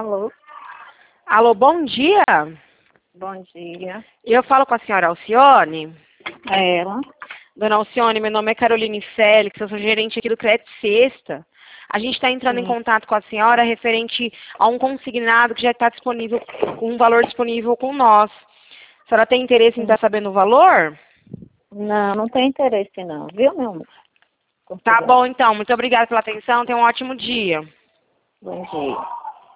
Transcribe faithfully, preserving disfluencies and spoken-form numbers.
Alô? Alô, bom dia. Bom dia. Eu falo com a senhora Alcione. É ela? Dona Alcione, meu nome é Caroline Félix, eu sou gerente aqui do Crédito Sexta. A gente está entrando em Sim. contato com a senhora referente a um consignado que já está disponível, com um valor disponível com nós. A senhora tem interesse em estar sabendo o valor? Não, não tem interesse não, viu, meu amor? Tá Obrigada. bom, então. Muito obrigada pela atenção. Tenha um ótimo dia. Bom dia.